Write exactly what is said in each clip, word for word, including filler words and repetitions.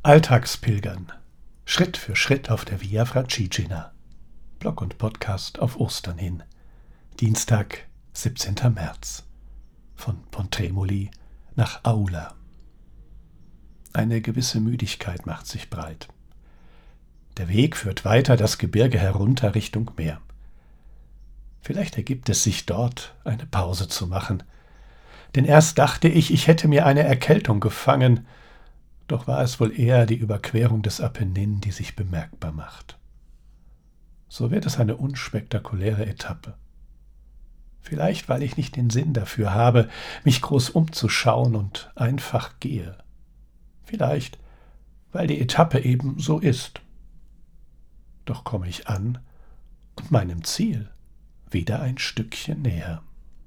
Alltagspilgern. Schritt für Schritt auf der Via Francigena. Blog und Podcast auf Ostern hin. Dienstag, siebzehnten März. Von Pontremoli nach Aula. Eine gewisse Müdigkeit macht sich breit. Der Weg führt weiter das Gebirge herunter Richtung Meer. Vielleicht ergibt es sich dort, eine Pause zu machen. Denn erst dachte ich, ich hätte mir eine Erkältung gefangen, doch war es wohl eher die Überquerung des Apennin, die sich bemerkbar macht. So wird es eine unspektakuläre Etappe. Vielleicht, weil ich nicht den Sinn dafür habe, mich groß umzuschauen und einfach gehe. Vielleicht, weil die Etappe eben so ist. Doch komme ich an und meinem Ziel wieder ein Stückchen näher.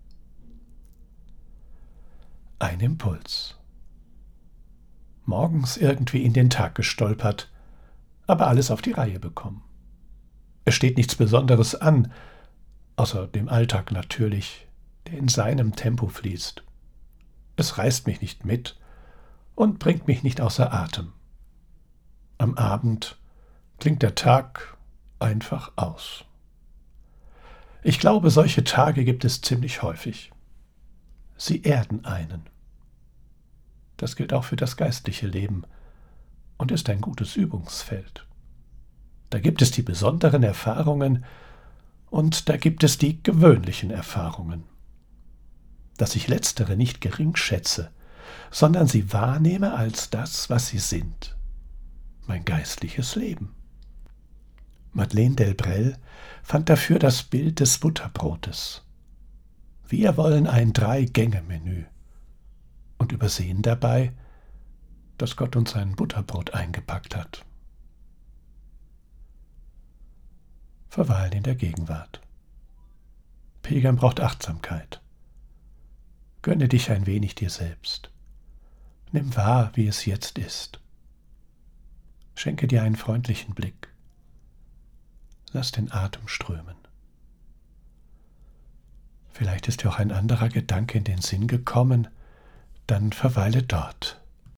Ein Impuls. Morgens irgendwie in den Tag gestolpert, aber alles auf die Reihe bekommen. Es steht nichts Besonderes an, außer dem Alltag natürlich, der in seinem Tempo fließt. Es reißt mich nicht mit und bringt mich nicht außer Atem. Am Abend klingt der Tag einfach aus. Ich glaube, solche Tage gibt es ziemlich häufig. Sie erden einen. Das gilt auch für das geistliche Leben und ist ein gutes Übungsfeld. Da gibt es die besonderen Erfahrungen und da gibt es die gewöhnlichen Erfahrungen. Dass ich letztere nicht gering schätze, sondern sie wahrnehme als das, was sie sind, mein geistliches Leben. Madeleine Delbrel fand dafür das Bild des Butterbrotes. Wir wollen ein Drei-Gänge-Menü und übersehen dabei, dass Gott uns ein Butterbrot eingepackt hat. Verweilen in der Gegenwart. Pilgern braucht Achtsamkeit. Gönne dich ein wenig dir selbst. Nimm wahr, wie es jetzt ist. Schenke dir einen freundlichen Blick. Lass den Atem strömen. Vielleicht ist dir auch ein anderer Gedanke in den Sinn gekommen, dann verweile dort.